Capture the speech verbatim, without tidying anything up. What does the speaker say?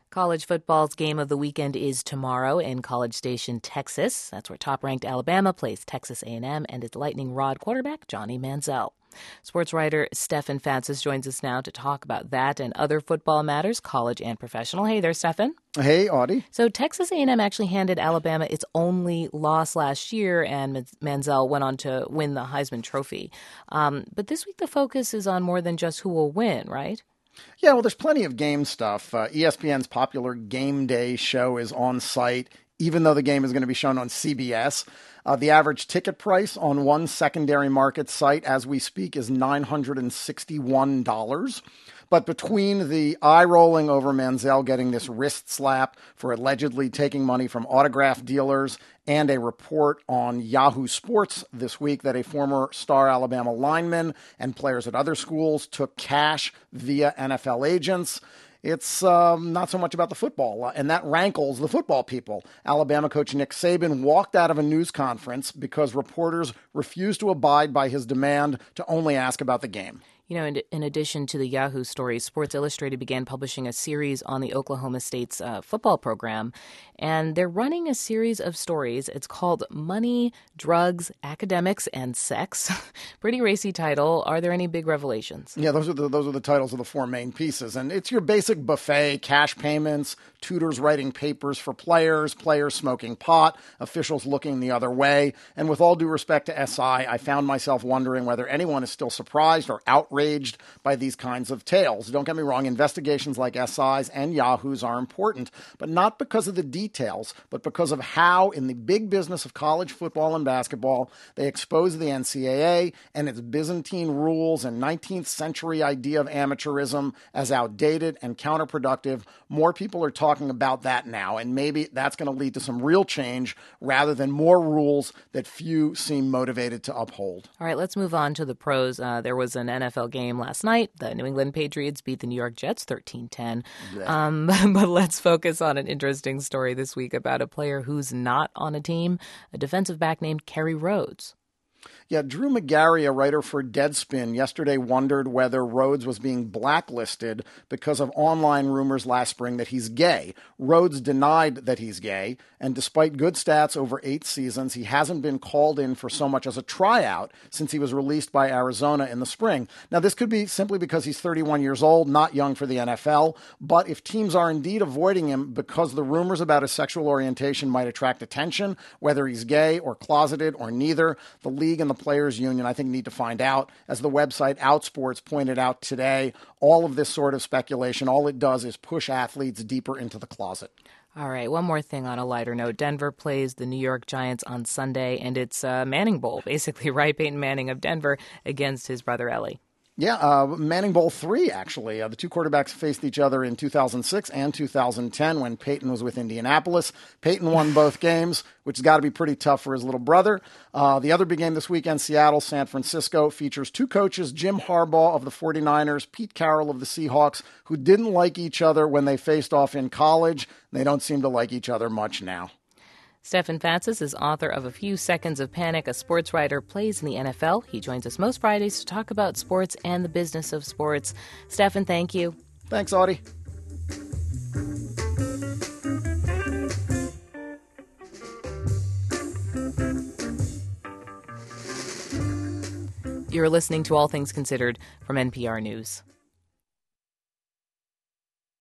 College football's game of the weekend is tomorrow in College Station, Texas. That's where top-ranked Alabama plays Texas A and M and its lightning rod quarterback, Johnny Manziel. Sports writer Stefan Fatsis joins us now to talk about that and other football matters, college and professional. Hey there, Stefan. Hey, Audie. So Texas A and M actually handed Alabama its only loss last year, and Manziel went on to win the Heisman Trophy. Um, but this week the focus is on more than just who will win, right? Yeah, well, there's plenty of game stuff. Uh, E S P N's popular Game Day show is on site, even though the game is going to be shown on C B S. Uh, the average ticket price on one secondary market site as we speak is nine hundred sixty-one dollars. But between the eye rolling over Manziel getting this wrist slap for allegedly taking money from autograph dealers and a report on Yahoo Sports this week that a former star Alabama lineman and players at other schools took cash via N F L agents, it's um, not so much about the football, and that rankles the football people. Alabama coach Nick Saban walked out of a news conference because reporters refused to abide by his demand to only ask about the game. You know, in, in addition to the Yahoo stories, Sports Illustrated began publishing a series on the Oklahoma State's uh, football program, and they're running a series of stories. It's called Money, Drugs, Academics, and Sex. Pretty racy title. Are there any big revelations? Yeah, those are the, those are the titles of the four main pieces, and it's your basic buffet: cash payments, tutors writing papers for players, players smoking pot, officials looking the other way. And with all due respect to S I, I found myself wondering whether anyone is still surprised or outraged by these kinds of tales. Don't get me wrong, investigations like S I's and Yahoo's are important, but not because of the details, but because of how, in the big business of college football and basketball, they expose the N C double A and its Byzantine rules and nineteenth century idea of amateurism as outdated and counterproductive. More people are talking about that now, and maybe that's going to lead to some real change rather than more rules that few seem motivated to uphold. All right, let's move on to the pros. Uh, there was an N F L game last night. The New England Patriots beat the New York Jets thirteen ten. Um, but let's focus on an interesting story this week about a player who's not on a team, a defensive back named Kerry Rhodes. Yeah, Drew McGarry, a writer for Deadspin, yesterday wondered whether Rhodes was being blacklisted because of online rumors last spring that he's gay. Rhodes denied that he's gay, and despite good stats over eight seasons, he hasn't been called in for so much as a tryout since he was released by Arizona in the spring. Now, this could be simply because he's thirty-one years old, not young for the N F L, but if teams are indeed avoiding him because the rumors about his sexual orientation might attract attention, whether he's gay or closeted or neither, the league and the players union, I think, need to find out. As the website Outsports pointed out today, all of this sort of speculation, all it does is push athletes deeper into the closet. All right, one more thing on a lighter note. Denver plays the New York Giants on Sunday, and it's uh, Manning Bowl, basically, right? Peyton Manning of Denver against his brother Ellie. Yeah, uh, Manning Bowl three, actually. Uh, the two quarterbacks faced each other in two thousand six and two thousand ten when Peyton was with Indianapolis. Peyton won both games, which has got to be pretty tough for his little brother. Uh, the other big game this weekend, Seattle, San Francisco, features two coaches, Jim Harbaugh of the forty-niners, Pete Carroll of the Seahawks, who didn't like each other when they faced off in college. They don't seem to like each other much now. Stefan Fatsis is author of A Few Seconds of Panic, a sports writer, plays in the N F L. He joins us most Fridays to talk about sports and the business of sports. Stefan, thank you. Thanks, Audie. You're listening to All Things Considered from N P R News.